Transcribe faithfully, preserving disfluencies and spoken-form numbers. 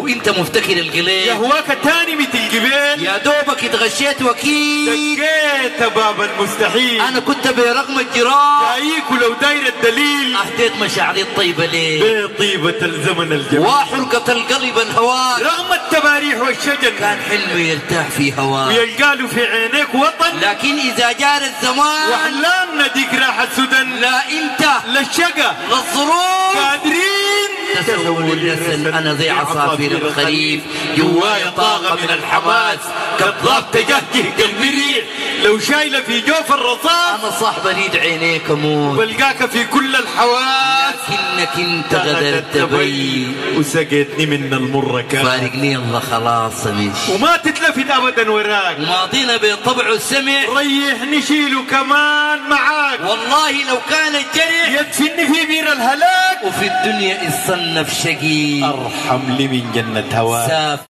وانت مفتكر القليل يهواك تاني مثل الجبال. يا دوبك اتغشيت وكيل دقيت باب المستحيل. انا كنت برغم الجراح جايك ولو داير الدليل. اهديت مشاعري الطيبة ليه بطيبة الزمن الجميل وحرقة القلب الهواك رغم التباريح والشجن. كان حلمه يرتاح في هواك ويلقاله في عينيك وطن. لكن اذا جار الزمان واحلامنا ديك راحت سدن. لا انت لا الشقا للظروف قادرين تسول النسل. انا زي عصافير الخريف جوايا طاقة من الحماس كالضاب تجهجه قلبي ريح. لو شايله في جوف الرصاص انا صاحب اريد عينيك اموت بلقاك في كل الحواس. لكنك انت غدرت بي وسقيتني من المرة كان فارقني الله خلاص مش وما تتلفت ابدا وراك. وماضينا بطبع السمع ريحني شيله كمان معاك. والله لو كان الجرح يدفني في بير الهلاك. وفي الدنيا الصنف شقي ارحم لي من جنة هواك.